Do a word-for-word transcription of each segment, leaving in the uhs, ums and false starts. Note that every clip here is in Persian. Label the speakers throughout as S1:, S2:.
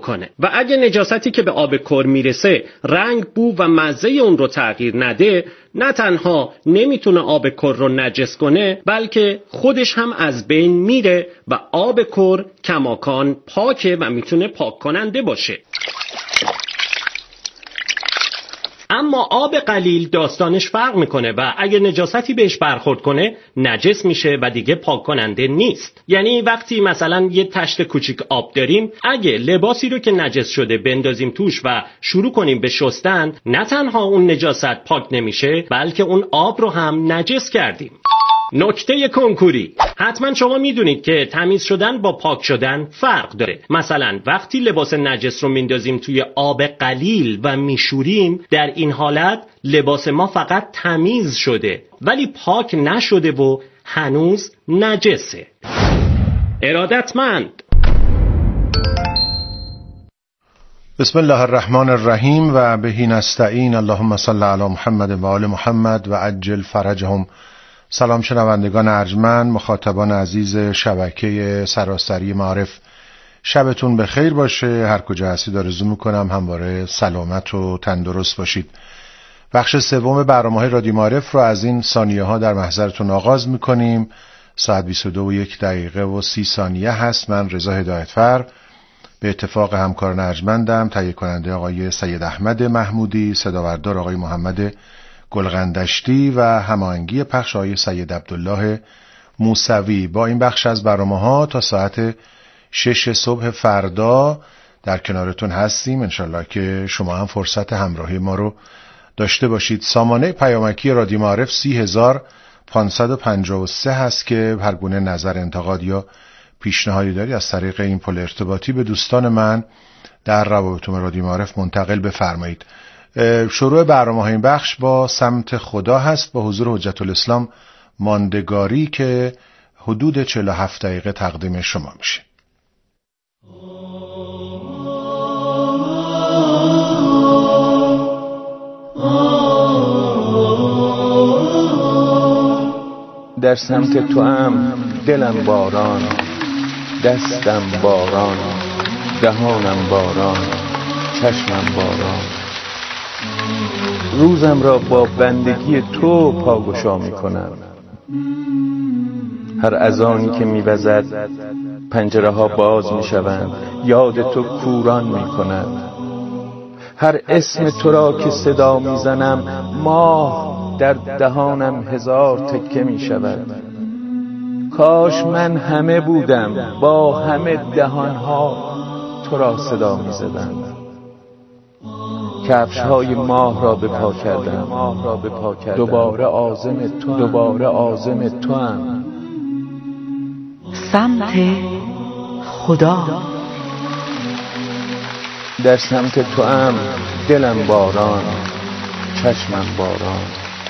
S1: بکنه و اگه نجاستی که به آب کر میرسه رنگ، بو و مزه اون رو تغییر نده، نه تنها نمیتونه آب کر رو نجس کنه، بلکه خودش هم از بین میره و آب کر کماکان پاکه و میتونه پاک کننده باشه. اما آب قلیل داستانش فرق میکنه و اگه نجاستی بهش برخورد کنه نجس میشه و دیگه پاک کننده نیست. یعنی وقتی مثلا یه تشت کوچیک آب داریم، اگه لباسی رو که نجس شده بندازیم توش و شروع کنیم به شستن، نه تنها اون نجاست پاک نمیشه، بلکه اون آب رو هم نجس کردیم. نکته کنکوری: حتما شما میدونید که تمیز شدن با پاک شدن فرق داره. مثلا وقتی لباس نجس رو میندازیم توی آب قلیل و میشوریم، در این حالت لباس ما فقط تمیز شده ولی پاک نشده و هنوز نجسه. ارادتمند.
S2: بسم الله الرحمن الرحیم و بهی نستعین. اللهم صل علی محمد و آل محمد و عجل فرجهم. سلام شنوندگان ارجمند، مخاطبان عزیز شبکه سراسری معارف، شبتون بخیر باشه. هر کجا هستید آرزو میکنم همواره سلامت و تندرست باشید. بخش سوم برنامه‌های رادیو معارف رو از این ثانیه ها در محضرتون آغاز میکنیم. ساعت بیست و دو و یک دقیقه و سی ثانیه هست. من رضا هدایتفر به اتفاق همکاران ارجمندم، تهیه کننده آقای سید احمد محمودی، صداوردار آقای محمد گلغندشتی و هماهنگی پخش آقای سید عبدالله موسوی، با این بخش از برنامه‌ها تا ساعت شش صبح فردا در کنارتون هستیم. انشالله که شما هم فرصت همراهی ما رو داشته باشید. سامانه پیامکی رادیو معارف سی هزار پانصد و پنجاه و سه هست که هر گونه نظر، انتقاد یا پیشنهادی داری از طریق این پل ارتباطی به دوستان من در روابط رادیو معارف منتقل بفرمایید. شروع برنامه این بخش با سمت خدا هست، با حضور حجت الاسلام ماندگاری که حدود چهل و هفت دقیقه تقدیم شما میشه.
S3: در سمت تو هم دلم باران، دستم باران، دهانم باران، چشمم باران. روزم را با بندگی تو پاگشا می کنم. هر اذانی که می وزد پنجره ها باز می شوند، یاد تو کوران می کند. هر اسم تو را که صدا می زنم، ماه در دهانم هزار تکه می شود. کاش من همه بودم، با همه دهان ها تو را صدا می زدم. کفش های ماه را به پا کردم، ماه را به پا کردم. دوباره عازم تو، دوباره عازم تو هم.
S4: سمت خدا.
S3: در سمت تو هم دلم باران، چشمم باران.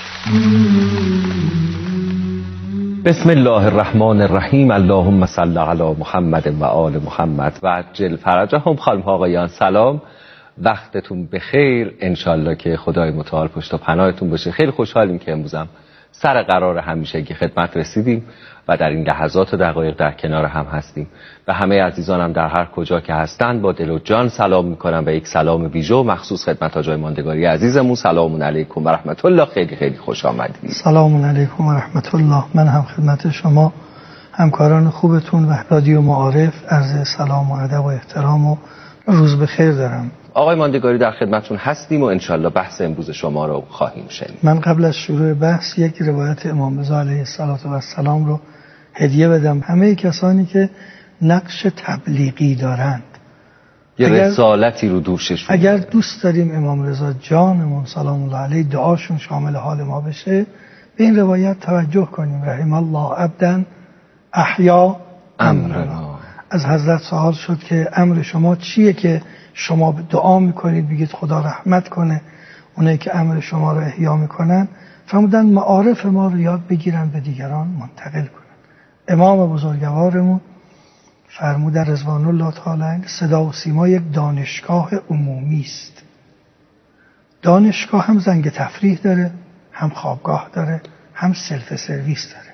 S5: بسم الله الرحمن الرحیم. اللهم صل علی محمد و آل محمد و عجل فرجهم. خانم ها آقایان سلام، وقتتون بخیر. انشالله که خدای متعال پشت و پناهتون باشه. خیلی خوشحالیم که امروزم سر قرار همیشگی خدمت رسیدیم و در این لحظات و دقایق در کنار هم هستیم. و همه عزیزانم در هر کجا که هستند با دل و جان سلام میکنم و یک سلام ویژه و مخصوص خدمت آقای ماندگاری عزیزمون. سلام علیکم و رحمت الله. خیلی خیلی خوش آمدید.
S6: سلام علیکم و رحمت الله. من هم خدمت شما همکاران خوبتون و رادیو معارف عرض سلام و ادب و احترام و روز بخیر دارم.
S5: آقای ماندگاری در خدمتتون هستیم و انشالله بحث امروز شما رو خواهیم شنید.
S6: من قبل از شروع بحث یک روایت امام رضا علیه السلام رو هدیه بدم. همه کسانی که نقش تبلیغی دارند،
S5: یه رسالتی رو دوشش،
S6: اگر دوست داریم امام رضا جانمون سلام الله علیه دعاشون شامل حال ما بشه، به این روایت توجه کنیم. رحم الله عبدا احیا امرنا. از حضرت سوال شد که امر شما چیه که شما دعا میکنید بگید خدا رحمت کنه اونایی که امر شما رو احیا میکنن؟ فرمودن معارف ما رو یاد بگیرن به دیگران منتقل کنن. امام بزرگوارمون فرمودن رضوان الله تعالی صدا و سیما یک دانشگاه عمومی است. دانشگاه هم زنگ تفریح داره، هم خوابگاه داره، هم سلف سرویس داره.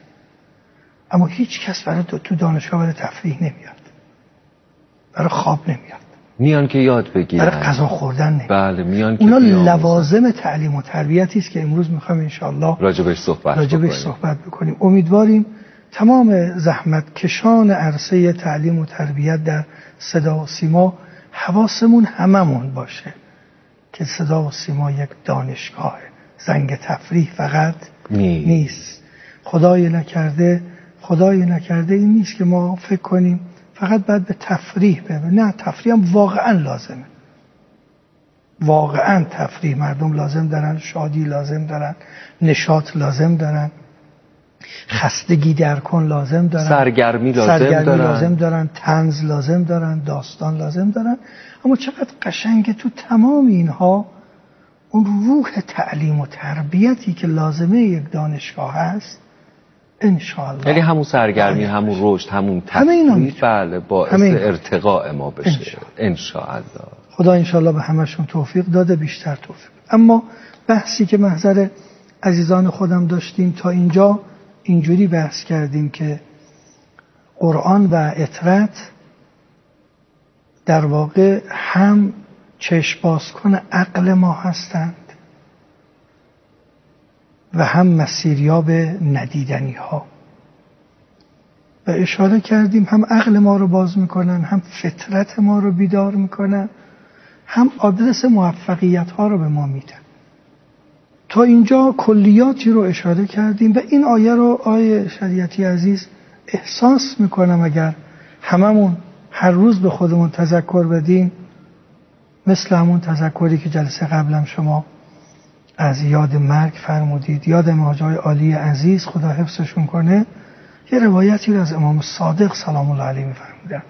S6: اما هیچ کس برای تو دانشگاه برای تفریح نمیاد، برای خواب نمیاد.
S5: میان که یاد بگیرن،
S6: برای غذا خوردن نه.
S5: بله میان که
S6: اونا لوازم تعلیم و تربیتی است که امروز میخوام انشالله
S5: راجبش صحبت
S6: راجبش صحبت بکنیم. امیدواریم تمام زحمت کشان عرصه تعلیم و تربیت در صدا و سیما حواسمون هممون باشه که صدا و سیما یک دانشگاه، زنگ تفریح فقط
S5: نیست.
S6: نیست. خدای نکرده خدای نکرده این نیست که ما فکر کنیم فقط باید به تفریح ببینیم. نه، تفریح هم واقعا لازمه. واقعا تفریح مردم لازم دارن، شادی لازم دارن، نشاط لازم دارن، خستگی در کن لازم دارن،
S5: سرگرمی لازم
S6: سرگرمی
S5: دارن.
S6: لازم دارن، طنز لازم دارن، داستان لازم دارن. اما چقدر قشنگه تو تمام اینها اون روح تعلیم و تربیتی که لازمه یک دانشگاه هست انشاءالله،
S5: یعنی همون سرگرمی، همون رشد، همون
S6: تفریح،
S5: بله باعث ارتقاء ما بشه انشاءالله.
S6: خدا انشاءالله به همشون توفیق داده، بیشتر توفیق. اما بحثی که محضر عزیزان خودم داشتیم تا اینجا اینجوری بحث کردیم که قرآن و اطرت در واقع هم چشم باز کن عقل ما هستند و هم مسیریاب ندیدنی ها. و اشاره کردیم هم عقل ما رو باز میکنن، هم فطرت ما رو بیدار میکنن، هم آدرس موفقیت ها رو به ما میدن. تا اینجا کلیاتی رو اشاره کردیم و این آیه رو آیه شریعتی عزیز احساس میکنم اگر هممون هر روز به خودمون تذکر بدیم، مثل همون تذکری که جلسه قبلم شما از یاد مرگ فرمودید، یاد ماجرای عالی عزیز خدا حفظشون کنه، یه روایتی رو از امام صادق سلام الله علیه می‌فرمودن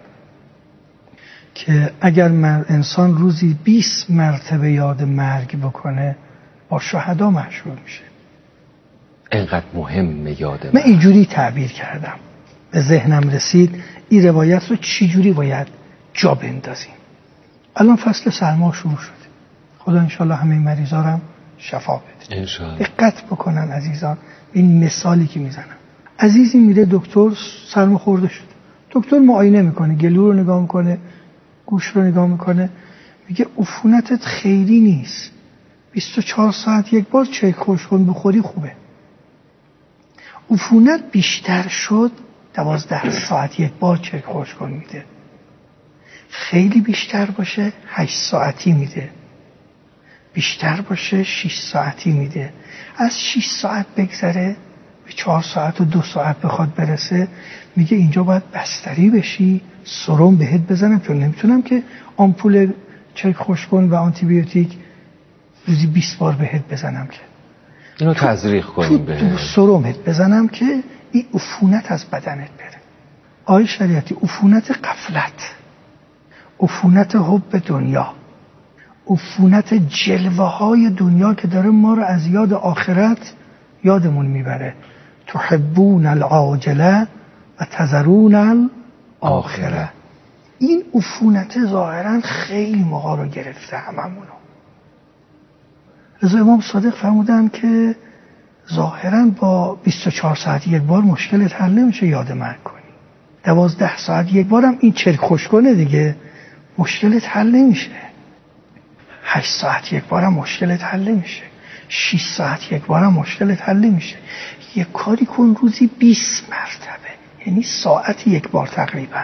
S6: که اگر انسان روزی بیست مرتبه یاد مرگ بکنه با شهدا محشور میشه.
S5: اینقدر مهمه یاد مرگ.
S6: من اینجوری تعبیر کردم، به ذهنم رسید این روایت رو چی جوری باید جا بندازیم. الان فصل سرما شروع شده، خدا انشالله همه مریضا رو شفا بده
S5: انشالله.
S6: دقت بکنن عزیزان، این مثالی که میزنم. عزیزی میره دکتر، سرما خورده شده، دکتر معاینه میکنه، گلو رو نگاه میکنه، گوش رو نگاه میکنه، میگه عفونتت خیلی نیست، بیست و چهار ساعت یک بار چای خوشخون بخوری خوبه. عفونت بیشتر شد دوازده ساعت یک بار چای خوشخون میده، خیلی بیشتر باشه هشت ساعتی میده، بیشتر باشه شش ساعتی میده. از شش ساعت بگذره به چهار ساعت و دو ساعت بخواد برسه، میگه اینجا باید بستری بشی، سرم بهت بزنم چون نمیتونم که آمپول چای خوشخون و آنتی بیوتیک روزی بیست بار بهت بزنم که
S5: اینو تزریق کنیم، به
S6: سرمت بزنم که این عفونت از بدنت بره. آیه شریعتی عفونت غفلت، عفونت حب دنیا، عفونت جلوه های دنیا که داره ما رو از یاد آخرت یادمون میبره. تحبون العاجله و تذرون الاخره. این عفونت ظاهرا خیلی ماها رو گرفته هممونو. رضا امام صادق فرمودن که ظاهرا با بیست و چهار ساعت یک بار مشکلت حل نمیشه یاد مرگ کنی، دوازده ساعت یک بارم این چرک خوش کنه دیگه مشکلت حل نمیشه، هشت ساعت یک بارم مشکلت حل نمیشه، شش ساعت یک بارم مشکلت حل نمیشه. یک کاری کن روزی بیست مرتبه، یعنی ساعت یک بار تقریبا.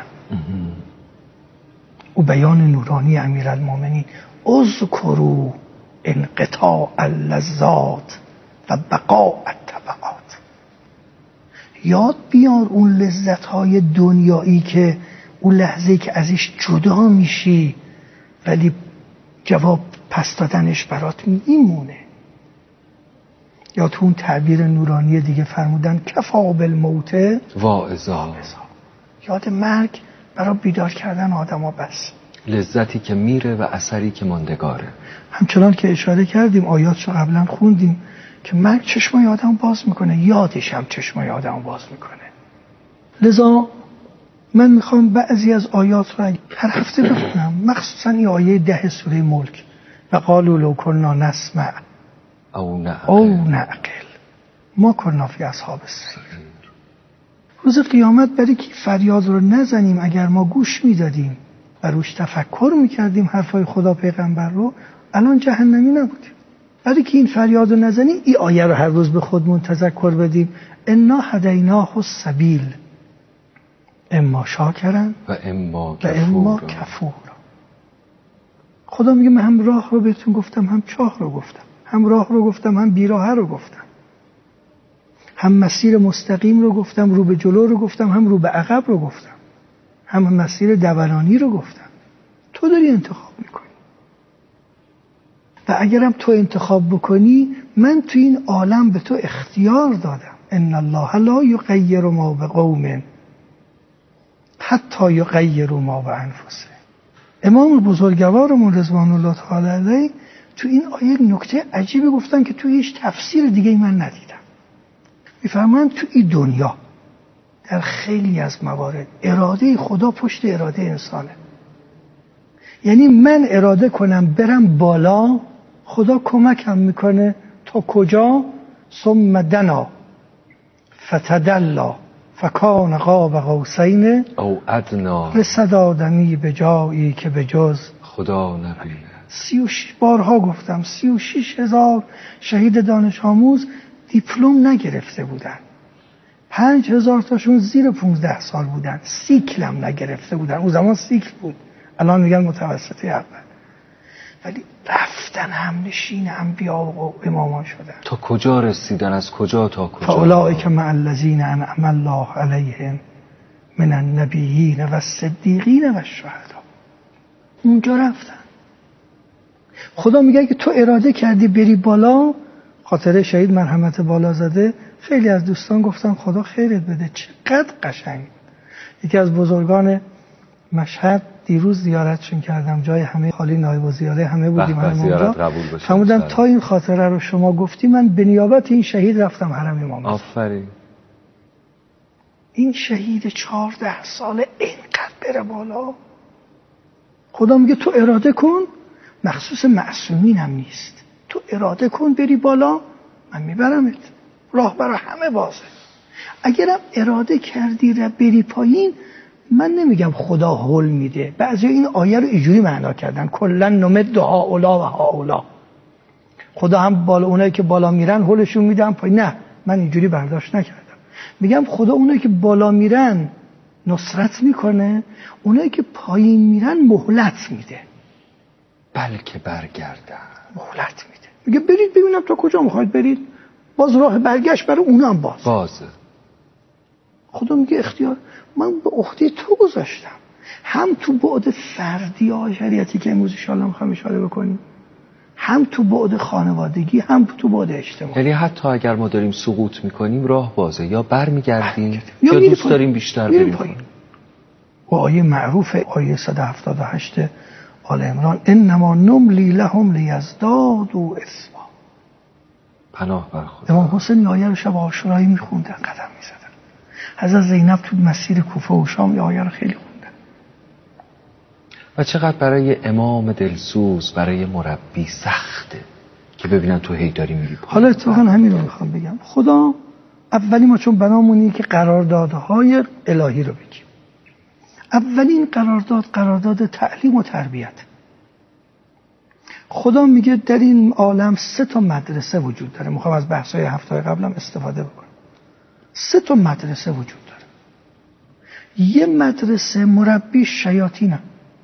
S6: و بیان نورانی امیرالمومنین اذکروا انقطاع اللذات و بقاء التبعات. یاد بیار اون لذت‌های دنیایی که اون لحظه که ازش جدا میشی ولی جواب پس دادنش برات میمونه. یا تو اون تعبیر نورانی دیگه فرمودن کفا بالموت
S5: واعظا.
S6: یاد مرگ برای بیدار کردن آدما بس،
S5: لذتی که میره و اثری که ماندگاره.
S6: همچنان که اشاره کردیم آیاتشو قبلا خوندیم که مرگ چشمای آدم باز میکنه، یادش هم چشمای آدم باز میکنه. لذا من میخوام بعضی از آیات رو هر هفته بخونم، مخصوصا این آیه ده سوره ملک و قالوا لو كنا نسمع
S5: او نعقل
S6: او نعقل ما كنا فی اصحاب السعیر. روز قیامت برای که فریاد رو نزنیم اگر ما گوش میدادیم و روش تفکر میکردیم حرفای خدا پیغمبر رو، الان جهنمی نبودیم. ولی که این فریاد رو نزنیم، این آیه رو هر روز به خودمون تذکر بدیم، انا هدیناه السبیل اما شاکرن
S5: و اما
S6: و اما کفورا. خدا میگه من هم راه رو بهتون گفتم، هم چاه رو گفتم، هم راه رو گفتم، هم بیراه رو گفتم، هم مسیر مستقیم رو گفتم، رو به جلو رو گفتم، هم رو به عقب رو گفتم، هم مسیر دورانی رو گفتم. تو داری انتخاب میکنی و اگرم تو انتخاب بکنی، من تو این عالم به تو اختیار دادم. ان الله لا یغیر ما بقوم حتی یغیروا ما بانفسهم. امام بزرگوارمون رضوان الله تعالی علیه تو این آیه نکته عجیبی گفتن که تو هیچ تفسیر دیگه من ندیدم. میفرمایند تو این دنیا در خیلی از موارد اراده خدا پشت اراده انسانه. یعنی من اراده کنم برم بالا، خدا کمکم میکنه تا کجا؟ ثم دنا فتدلا فکان قاب قوسین
S5: او ادنا.
S6: رسد آدمی به جایی که به جز
S5: خدا نبینه.
S6: سی و شش بارها گفتم، سی و شش هزار شهید دانش آموز دیپلم نگرفته بودن، پنج هزار تاشون زیر پونزده سال بودن، سیکل هم نگرفته بودن. اون زمان سیکل بود، الان میگن متوسطه اول. ولی رفتن هم نشین انبیا و امامان شدن.
S5: تا کجا رسیدن؟ از کجا تا کجا؟
S6: فاولئک مع الذین انعم الله علیهم من النبیین و الصدیقین و الشهداء. اونجا رفتن. خدا میگه که تو اراده کردی بری بالا، خاطر شهید مرحمت بالا زده، خیلی از دوستان گفتن خدا خیرت بده، چقدر قشنگ. یکی از بزرگان مشهد دیروز زیارتشون کردم، جای همه خالی، نایب الزیاره همه بودیم، همه اونجا. فرمودن تا این خاطره رو شما گفتی، من به نیابت این شهید رفتم حرم امام.
S5: آفرین.
S6: این شهید چهارده ساله اینقدر بره بالا. خدا میگه تو اراده کن، مخصوص معصومین هم نیست، تو اراده کن بری بالا، من میبرمت. راه برای همه بازه. اگرم اراده کردی را بری پایین، من نمیگم خدا هول میده. بعضی این آیه رو اینجوری معنا کردن، کلا نمد هؤلاء و هؤلاء. خدا هم بالا اونایی که بالا میرن هولشون میده، هم پایین. نه، من اینجوری برداشت نکردم. میگم خدا اونایی که بالا میرن نصرت میکنه، اونایی که پایین میرن مهلت میده.
S5: بلکه برگردن.
S6: مهلت میده. میگه برید ببینم تا کجا میخواید برید. باز راه برگشت برای اونا هم باز.
S5: بازه.
S6: خدا میگه اختیار من به عهده تو گذاشتم، هم تو بعد فردی ها شریعتی که امروز ان شاء الله میخوام اشاره بکنیم، هم تو بعد خانوادگی، هم تو بعد اجتماعی.
S5: یعنی حتی اگر ما داریم سقوط میکنیم راه بازه، یا برمیگردیم یا, یا دوست داریم بیشتر بریم پایین.
S6: و آیه معروف آیه صد و هفتاد و هشت آل عمران، انما نملی لهم لیزدادوا اثما.
S5: پناه بر خدا.
S6: امام حسین آیه رو شب عاشورایی میخوندن، قدم میزدن. حضرت زینب تو مسیر کوفه و شام این آیه رو خیلی خوندن.
S5: و چقدر برای امام دلسوز، برای مربی سخته که ببینن تو هی داری میری.
S6: حالا اتفاقا همین رو میخوام بگم. خدا اولی ما چون بنامونی که قراردادهای الهی رو بگیم. اولین قرارداد قرارداد تعلیم و تربیت. خدا میگه در این عالم سه تا مدرسه وجود داره. میخوام از بحث‌های هفته‌های قبلم استفاده بکنم. سه تا مدرسه وجود داره. یه مدرسه مربی شیاطینه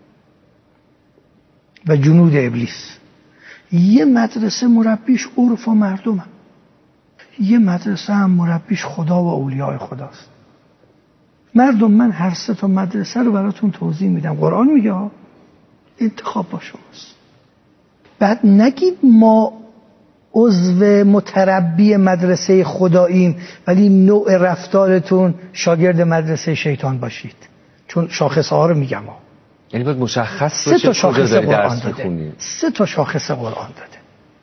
S6: و جنود ابلیس. یه مدرسه مربیش عرف و مردمه. یه مدرسه هم مربیش خدا و اولیاء خداست. مردم، من هر سه تا مدرسه رو براتون توضیح میدم. قرآن میگه انتخاب با شماست. بعد نگید ما عضو متربی مدرسه خداییم ولی نوع رفتارتون شاگرد مدرسه شیطان باشید، چون شاخصه ها رو میگم ها.
S5: یعنی باید مشخص
S6: سه تا شاخصه قرآن داده.
S5: بخونیم.
S6: سه تا شاخصه قرآن داده.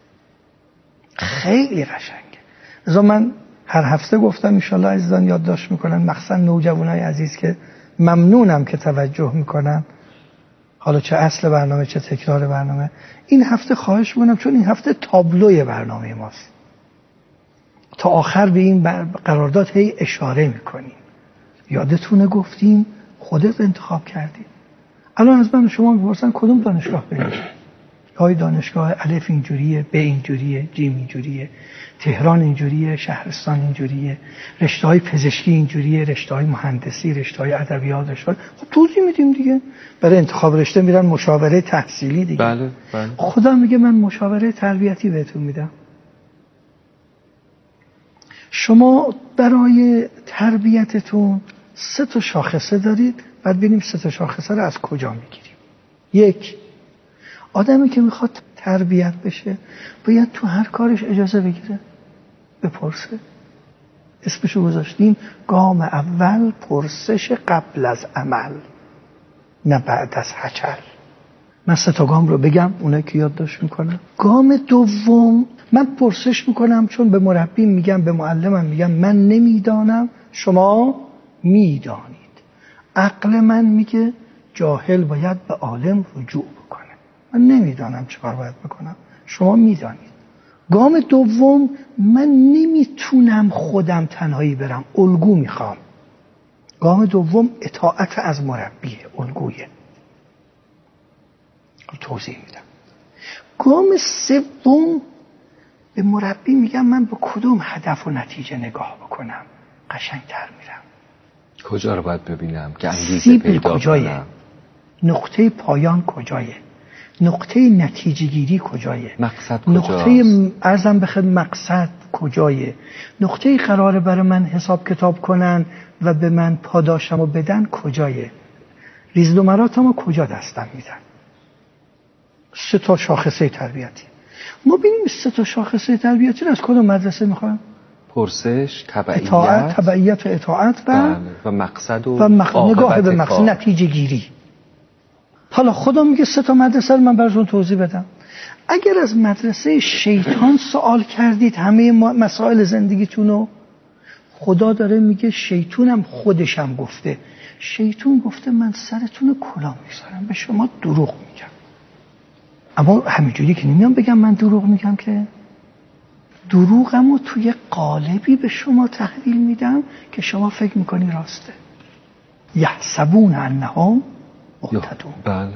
S6: خیلی قشنگه. لذا من هر هفته گفتم ان شاء الله عزیزان یادداشت میکنن، مخصوصا نوجوانای عزیز که ممنونم که توجه میکنن، حالا چه اصل برنامه چه تکرار برنامه. این هفته خواهش میکنم، چون این هفته تابلوی برنامه ماست، تا آخر به این قرارداد هی اشاره میکنیم. یادتونه گفتیم خودت انتخاب کردی. الان از من شما میپرسن کدوم دانشگاه بریم؟ های دانشگاه الف اینجوریه، ب اینجوریه، جیم اینجوریه، تهران اینجوریه، شهرستان اینجوریه، رشته‌های پزشکی اینجوریه، رشته‌های مهندسی، رشته‌های ادبیات، رشته خب توضیح میدیم دیگه. برای انتخاب رشته میرن مشاوره تحصیلی دیگه.
S3: بله بله.
S6: خدا میگه من مشاوره تربیتی بهتون میدم. شما برای تربیتتون سه تا شاخصه دارید، بعد ببینیم سه تا شاخصه رو از کجا میگیریم. یک، آدمی که میخواد تربیت بشه باید تو هر کارش اجازه بگیره، بپرسه. اسمشو گذاشتیم گام اول پرسش قبل از عمل، نه بعد از هچل. من سه تا گام رو بگم، اونایی که یادداشت میکنم. گام دوم من پرسش میکنم، چون به مربی میگم، به معلمم میگم من نمیدانم، شما میدانید. عقل من میگه جاهل باید به عالم رجوع بکنه. من نمیدانم چه کار باید بکنم، شما میدانید. گام دوم من نمیتونم خودم تنهایی برم، الگو میخوام. گام دوم اطاعت از مربیه، الگویه. توضیح میدم. گام سوم به مربی میگم من به کدوم هدف و نتیجه نگاه بکنم، قشنگتر میرم.
S3: کجا رو باید ببینم که انگیزه پیدا کنم؟
S6: نقطه پایان کجایه؟ نقطه نتیجه گیری کجایه؟
S3: مقصد کجاست؟
S6: نقطه ارزم بخیر مقصد کجایه؟ نقطه قراره برای من حساب کتاب کنن و به من پاداشمو بدن کجایه؟ ریز نمراتمو کجا دستم میدن؟ سه تا شاخصه تربیتی. ما ببینیم سه تا شاخصه تربیتی رو از کدوم مدرسه میخوام؟
S3: پرسش، تبعیت،
S6: اطاعت، تبعیت و اطاعت و
S3: و مقصد و,
S6: و مق... نگاه به مقصد،
S3: کار.
S6: نتیجه گیری. حالا خدا میگه سه تا مدرسه رو من براتون توضیح بدم. اگر از مدرسه شیطان سوال کردید همه مسائل زندگیتونو، خدا داره میگه شیطونم خودشم گفته. شیطون گفته من سرتون کلاه میذارم، به شما دروغ میگم. اما همینجوری که نمیام بگم من دروغ میگم، که دروغمو توی قالبی به شما تحویل میدم که شما فکر میکنی راسته. یحسبون انهم مهتدون.
S3: بله.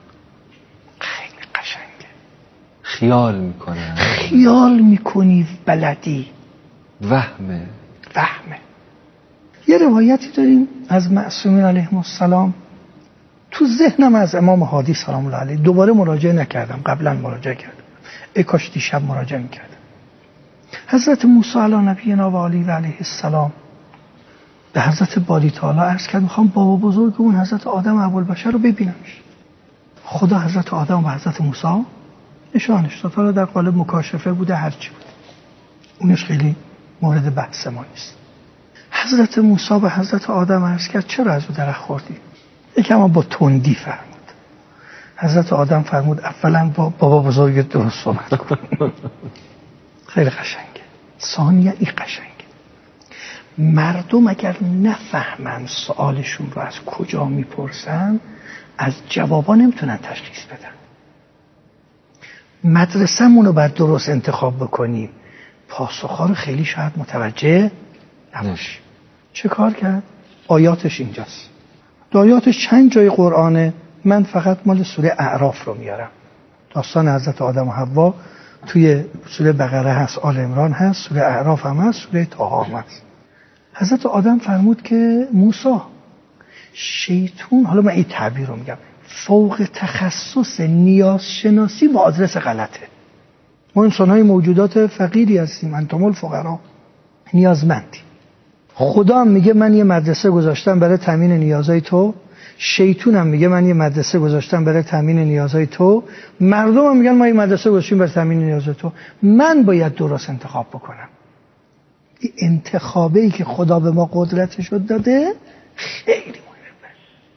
S6: خیلی قشنگه.
S3: خیال میکنن.
S6: خیال میکنی بلدی.
S3: وهمه.
S6: وهمه. یه روایتی داریم از معصومین علیهم السلام، تو ذهنم از امام هادی سلام الله علیه، دوباره مراجعه نکردم، قبلا مراجعه کردم، ای کاش دیشب مراجعه میکردم. حضرت موسی علی نبینا و علی و علیه السلام به حضرت باری تعالی عرض کرد میخوام بابا بزرگ اون حضرت آدم ابوالبشر رو ببینمش. خدا حضرت آدم و حضرت موسی نشانش داد. حالا در قالب مکاشفه بوده، هرچی بود، اونش خیلی مورد بحث ما نیست. حضرت موسی به حضرت آدم عرض کرد چرا از او درخت خوردی؟ یکم با تندی فرمود. حضرت آدم فرمود اولا با بابا بزرگ درست صحبت کن. خیلی قشنگه. ثانیه ای قشنگه. مردم اگر نفهمن سوالشون رو از کجا میپرسن، از جوابا نمیتونن تشخیص بدن. مدرسه‌مون رو باید درست انتخاب بکنیم، پاسخ‌ها رو خیلی شاید متوجه نباشیم. چه کار کرد؟ آیاتش اینجاست. آیاتش چند جای قرآنه، من فقط مال سوره اعراف رو میارم. داستان حضرت آدم و حوا توی سوره بقره هست، آل عمران هست، سوره اعراف هم هست، سوره طه هم هست. حضرت آدم فرمود که موسی، شیطون، حالا من این تعبیر رو میگم، فوق تخصص نیاز شناسی با آدرس غلطه. ما انسان‌های موجودات فقیری هستیم، انتم الفقرا، نیازمندی. خدا هم میگه من یه مدرسه گذاشتم برای تامین نیازهای تو، شیطون هم میگه من یه مدرسه گذاشتم برای تامین نیازهای تو، مردم هم میگن ما یه مدرسه گذاشتیم برای تامین نیازهای تو. من باید درست انتخاب بکنم. این انتخابی که خدا به ما قدرتش رو داده خیلی مهمه.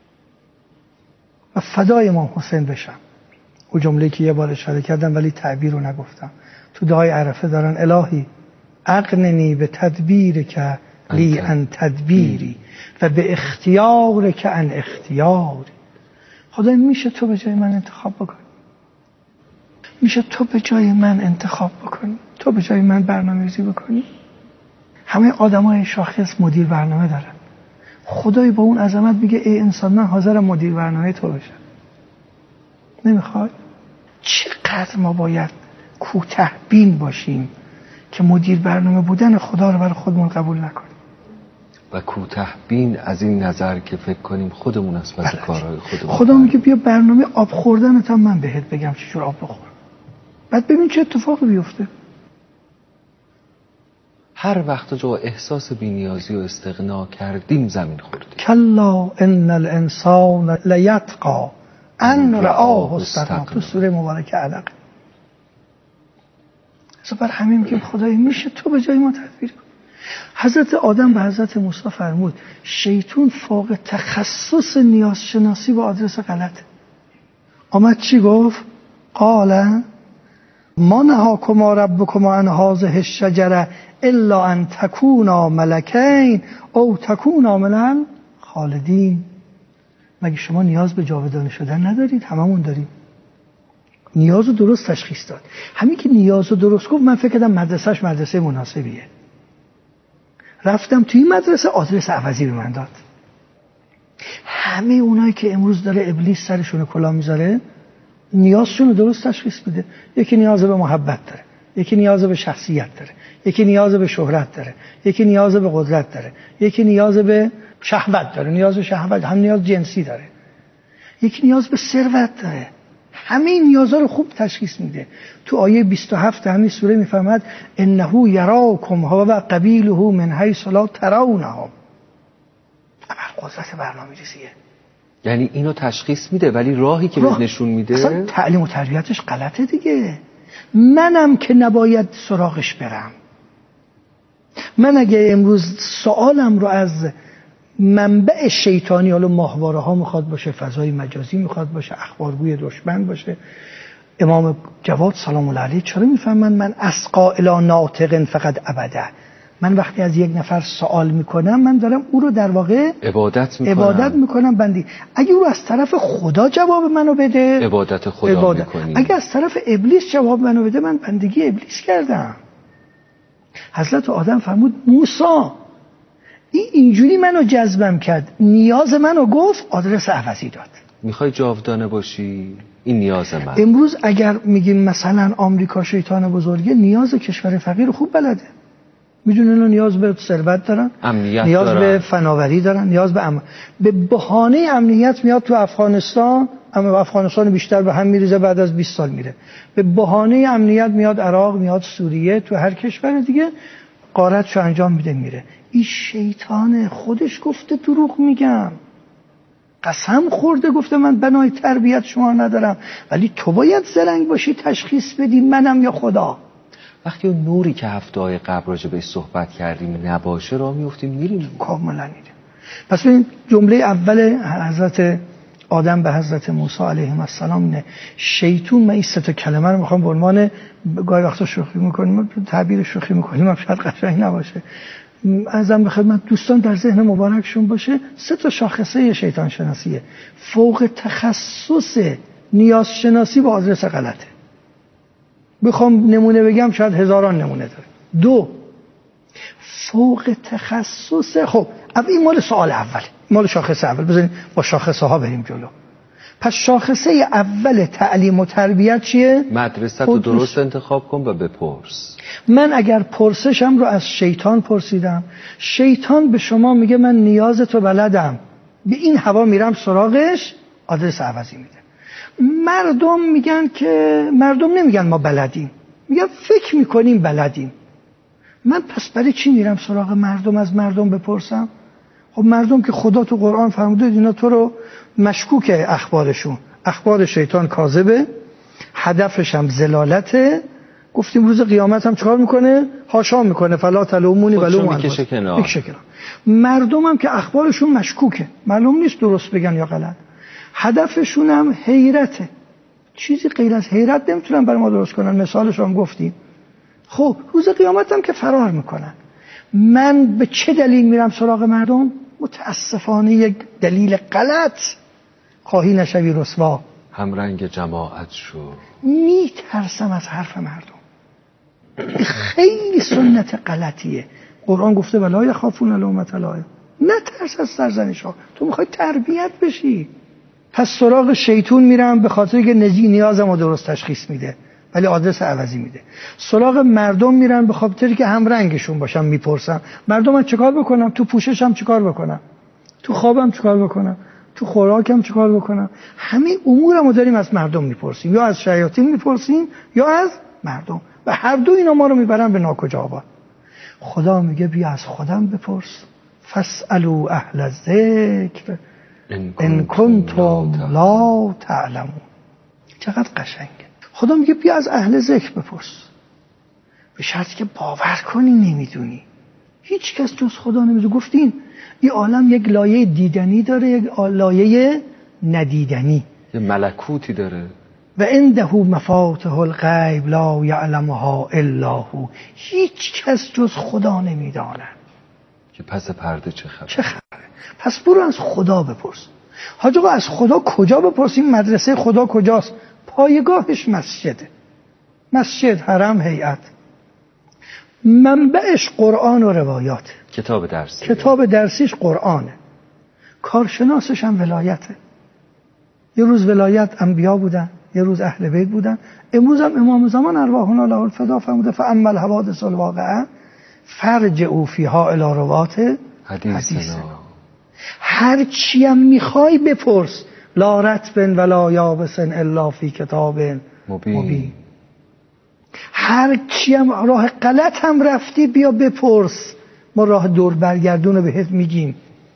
S6: و فدای امام حسین بشم. او جمله که یه بار اشاره کردم ولی تعبیر رو نگفتم. تو دعای عرفه دارن الهی اقننی به تدبیر که لی ان تدبیری و به اختیار که ان اختیاری. خدا میشه تو به جای من انتخاب بکنی؟ میشه تو به جای من انتخاب بکنی؟ تو به جای من برنامه‌ریزی بکنی؟ همه آدمای شاخص مدیر برنامه دارن. خدای با اون عظمت میگه ای انسان من حاضرم مدیر برنامه تو بشم. نمیخوای؟ چقدر ما باید کوته بین باشیم که مدیر برنامه بودن خدا رو برای خودمون قبول نکنیم
S5: و کوته بین از این نظر که فکر کنیم خودمون اسباب کارهای خودمون.
S6: خدا میگه بیا برنامه آب خوردنت هم من بهت بگم چجور آب بخور، بعد ببین چه اتفاقی بیفته.
S5: هر وقت جو احساس بی‌نیازی و استغنا کردیم زمین خوردیم.
S6: کلا ان الانسان لیطغی ان رآه استغنا، تو سوره مبارکه علق. بر همین که خدای میشه تو به جای ما تدبیر کن. حضرت آدم به حضرت موسی فرمود شیطان فوق تخصص نیاز شناسی با آدرس غلطه. آمد چی گفت؟ قال ما نهاکما ربکما عن هذه الشجره الا ان تکونا ملکین او تکونا من الخالدین. مگه شما نیاز به جاودانه شدن ندارید؟ هممون داریم. نیاز رو درست تشخیص داد. همین که نیاز رو درست گفت من فکر کردم مدرسهش مدرسه مناسبیه. رفتم توی این مدرسه آدرس عوضی به من داد. همه اونایی که امروز داره ابلیس سرشون کلاه میذاره نیازشون رو درست تشخیص میده. یکی نیاز به محبت داره، یکی نیاز به شخصیت داره، یکی نیاز به شهرت داره، یکی نیاز به قدرت داره، یکی نیاز به شهوت داره، نیاز به شهوت هم نیاز جنسی داره، یکی نیاز به ثروت داره. همه این نیازها رو خوب تشخیص میده. تو آیه بیست و هفت همین سوره میفرماد انه یراکم هو و قبیله من حیث لا ترونهم. قدرت برنامه‌ریزیه.
S5: یعنی اینو تشخیص میده ولی راهی که راه... نشون میده
S6: اصلا تعلیم و تربیتش غلطه دیگه. منم که نباید سراغش برم. من اگه امروز سوالم رو از منبع شیطانی، حالا ماهواره ها میخواد باشه، فضای مجازی میخواد باشه، اخبارگوی دشمن باشه، امام جواد سلام الله علیه چرا میفهمن من اسقا الی ناطق فقط ابدا؟ من وقتی از یک نفر سوال میکنم من دارم او رو در واقع
S5: عبادت میکنم
S6: عبادت میکنم بندی. اگه او از طرف خدا جواب منو بده
S5: عبادت خدا عبادت. میکنی.
S6: اگه از طرف ابلیس جواب منو بده من بندگی ابلیس کردم. حضرت آدم فرمود موسی این اینجوری منو جذبم کرد، نیاز منو گفت، آدرس عوضی داد.
S5: میخوای جاودانه باشی این نیاز من.
S6: امروز اگر میگیم مثلا آمریکا شیطان بزرگه، نیاز کشور فقیر خوب بلده. میدونن اینا نیاز به ثروت دارن،
S5: امنیت
S6: نیاز
S5: دارن.
S6: به فناوری دارن، نیاز به ام... به بهانه امنیت میاد تو افغانستان، اما افغانستان بیشتر به هم میریزه بعد از بیست سال میره. به بهانه امنیت میاد عراق، میاد سوریه، تو هر کشور دیگه غارتشو انجام میده میره. این شیطان خودش گفته دروغ میگم، قسم خورده گفته من بنای تربیت شما ندارم، ولی تو باید زرنگ باشی تشخیص بدی منم یا خدا.
S5: وقتی اون نوری که هفته‌های قبل راجع بهش صحبت کردیم نباشه راه میافتیم میریم
S6: کاملا میریم. پس ببین جمله اول حضرت آدم به حضرت موسی علیه السلام نه شیطان. من این سه تا کلمه رو میخوام به عنوان گاهی وقتا شوخی میکنیم، تعبیر شوخی میکنیم، شاید قشنگ نباشه، ازم به خدمت دوستان در ذهن مبارکشون باشه. سه تا شاخصه شیطان شناسیه. فوق تخصص نیاز شناسی با آدرس غلطه. بخوام نمونه بگم شاید هزاران نمونه داره. دو، فوق تخصص. خب این مال سوال اول، مال شاخصه اول. بذاریم با شاخصه ها بریم جلو. پس شاخصه اول تعلیم و تربیت چیه؟
S5: مدرسه رو درست انتخاب کن و بپرس.
S6: من اگر پرسشم رو از شیطان پرسیدم، شیطان به شما میگه من نیاز تو بلدم، به این هوا میرم سراغش، آدرس عوضی میده. مردم میگن که مردم نمیگن ما بلدیم، میگن فکر میکنیم بلدیم. من پس برای چی میرم سراغ مردم از مردم بپرسم؟ خب مردم که خدا تو قرآن فرموده اینا تو رو مشکوک اخبارشون، اخبار شیطان کاذبه، هدفش هم ضلالته. گفتیم روز قیامت هم چکار میکنه؟ حاشا میکنه فلا تلومونی ولوم
S5: میکشه کنار.
S6: مردم هم که اخبارشون مشکوکه، معلوم نیست درست بگن یا غلط، هدفشون هم حیرته. چیزی غیر از حیرت نمیتونن برای ما درست کنن. مثالش هم گفتیم. خب روز قیامت هم که فرار میکنن. من به چه دلیل میرم سراغ مردم؟ متاسفانه یک دلیل غلط، خواهی نشوی رسوا،
S5: همرنگ جماعت شو.
S6: میترسم از حرف مردم. خیلی سنت غلطیه. قرآن گفته ولا یخافون لومة لائم، نه ترس از سرزنش ها. تو میخوای تربیت بشی، پس سراغ شیطون میرم به خاطر که نزی نیازمو درست تشخیص میده ولی آدرس عوضی میده. سراغ مردم میرن به خاطر که هم رنگشون باشم، میپرسم مردم من چیکار بکنم، تو پوششم چیکار بکنم، تو خوابم چیکار بکنم، تو خوراکم چیکار بکنم. همه امورمو داریم از مردم میپرسیم، یا از شیاطین میپرسیم یا از مردم، و هر دو اینا ما رو میبرن به ناکجا. خدا میگه بیا از خودم بپرس، فاسالوا اهل الذکر ان کنتم لا تعلمون. چقدر قشنگه. خدا میگه بیا از اهل ذکر بپرس، به شرطی که باور کنی نمیدونی. هیچ کس جز خدا نمیدونه. گفتین این عالم یک لایه دیدنی داره، یک لایه ندیدنی،
S5: یه ملکوتی داره.
S6: و عنده مفاتح الغیب لا یعلمها الا هو. هیچ کس جز خدا نمیداند
S5: که پس پرده چه خبره.
S6: چه خبره. پس برو از خدا بپرس. حاج آقا از خدا کجا بپرسیم؟ مدرسه خدا کجاست؟ پایگاهش مسجده. مسجد، حرم، هیئت. منبعش قرآن و روایات.
S5: کتاب درسی.
S6: کتاب درسیش قرآنه. کارشناسش هم ولایته. یه روز ولایت انبیا بودن، یه روز اهل بیت بودن. امروز هم امام زمان ارواحنا له الفدا فرموده فاما الحوادث الواقعه فرجعوا فیها الی روات حدیثنا. هر چی هم میخوای بپرس. لا رطب ولا یابس الا فی کتاب مبین. هر چی هم راه غلط هم رفتی بیا بپرس، ما راه دور برگردون رو بهت میگیم.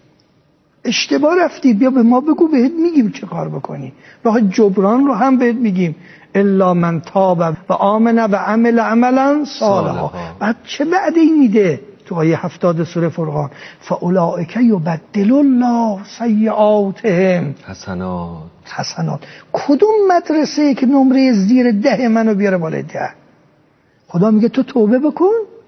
S6: اشتباه رفتی بیا به ما بگو، بهت میگیم چه کار بکنی. راه جبران رو هم بهت میگیم. الا من تاب و آمن و عمل عملا صالحا. بعد چه وعده میده تو آیه هفتاد سوره فرقان؟ فاولئک یبدل الله سیئاتهم
S5: حسنات.
S6: حسنات. کدوم مدرسه که نمره زیر ده منو بیاره بالای ده؟ خدا میگه تو توبه بکن،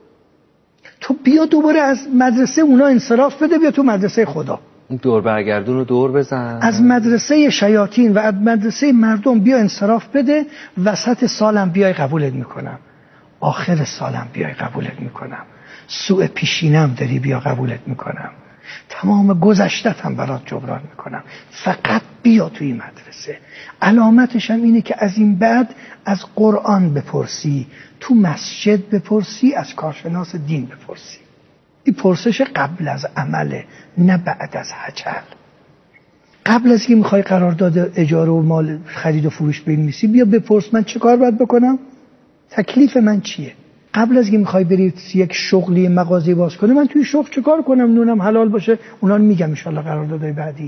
S6: تو بیا دوباره از مدرسه اونا انصراف بده، بیا تو مدرسه خدا.
S5: دور برگردون رو دور بزن.
S6: از مدرسه شیاطین و از مدرسه مردم بیا انصراف بده. وسط سالم بیای قبولت میکنم، آخر سالم بیای قبولت میکنم، سوء پیشینم داری بیا قبولت میکنم، تمام گذشتت هم برات جبران میکنم. فقط بیا توی مدرسه. علامتش هم اینه که از این بعد از قرآن بپرسی، تو مسجد بپرسی، از کارشناس دین بپرسی. این پرسش قبل از عمله، نه بعد از هجل. قبل از که میخوای قرارداد اجاره و مال خرید و فروش بنویسی بیا بپرس من چه کار باید بکنم، تکلیف من چیه. قبل از که میخوای بری یک شغلی مغازه باز کنی، من توی شغل چه کار کنم نونم حلال باشه، اونا رو میگم ان شاءالله قراردادهای بعدی.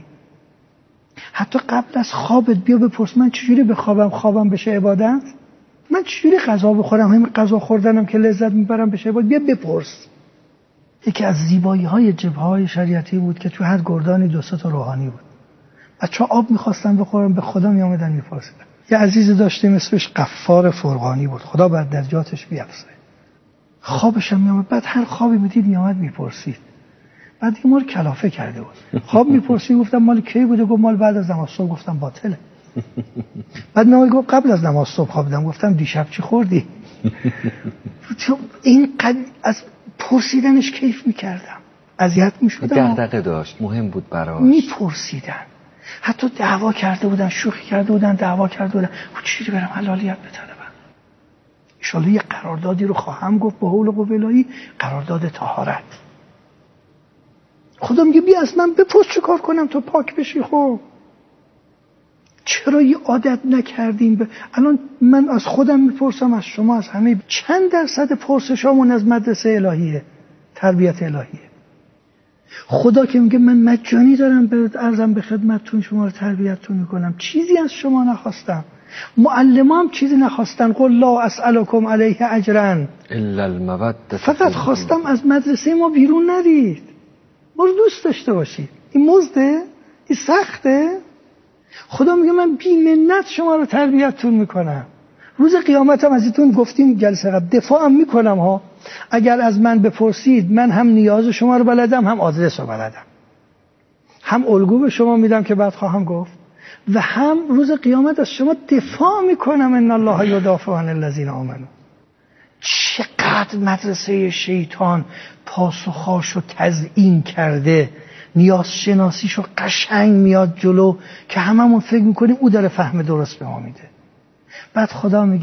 S6: حتی قبل از خوابت بیا بپرس من چجوری بخوابم خوابم بشه عبادت، من چجوری غذا بخورم همین غذا خوردنم که لذت میبرم بشه عبادت. بیا بپرس. یکی از زیبایی‌های جبهه‌های شریعتی بود که تو هر گردانی دو سه تا روحانی بود. بچه آب می‌خواستن بخورن به خدا میآمدن می‌پرسیدن. یه عزیزی داشتیم اسمش غفار فرغانی بود، خدا بر درجاتش بیفزه. خوابش هم میآمد، بعد هر خوابی میدید میآمد میپرسید. بعد دیگه ما رو کلافه کرده بود. خواب میپرسید گفتم مال کی بوده؟ گفت مال بعد از نماز صبح. گفتم باطله. بعد نماز گفت قبل از نماز صبح خوابیدم. گفتم دیشب چی خوردی؟ این قد... از پرسیدنش کیف میکردم، اذیت میشدم.
S5: دغدغه داشت، مهم بود براش.
S6: میپرسیدن، حتی دعوا کرده بودن، شوخی کرده بودن، دعوا کرده بودن. چجوری برم حلالیت بطلبم؟ ان شاءالله یه قراردادی رو خواهم گفت به حول و قوه، قرارداد طهارت. خدا میگه بیا از من بپرس چه کار کنم تو پاک بشی. خب چرا یه عادت نکردیم؟ ب... الان من از خودم میپرسم، از شما، از همه، چند درصد پرسشامون از مدرسه الهیه، تربیت الهیه؟ خدا که میگه من مجانی دارم به عرضم به خدمتتون، شما رو تربیتتون میکنم، چیزی از شما نخواستم. معلمام چیزی نخواستن. قل لا اسألکم علیه اجرا
S5: الا المودة.
S6: فقط خواستم از مدرسه ما بیرون نرید، ما رو دوست داشته باشید. این مزده؟ این سخته؟ خدا میگه من بی منت شما رو تربیتتون میکنم. روز قیامتم از ایتون گفتیم جلسه قبل، دفاعم میکنم ها. اگر از من بپرسید من هم نیاز شما رو بلدم، هم آدرس رو بلدم، هم الگو به شما میدم که بعد خواهم گفت، و هم روز قیامت از شما دفاع میکنم. ان الله یدافع عن الذین آمنوا. چقدر مدرسه شیطان پاسخاشو تزیین کرده نیاز شناسیشو قشنگ میاد جلو که هممون فکر میکنیم او داره فهم درست به ما میده. بعد خدا میگه